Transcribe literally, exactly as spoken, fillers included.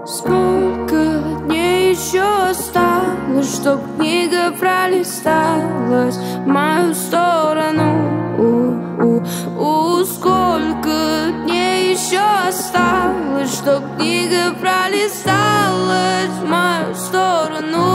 Сколько дней еще осталось, чтоб книга пролисталась в мою сторону? У-у-у. Сколько дней еще осталось, чтоб книга пролисталась в мою сторону?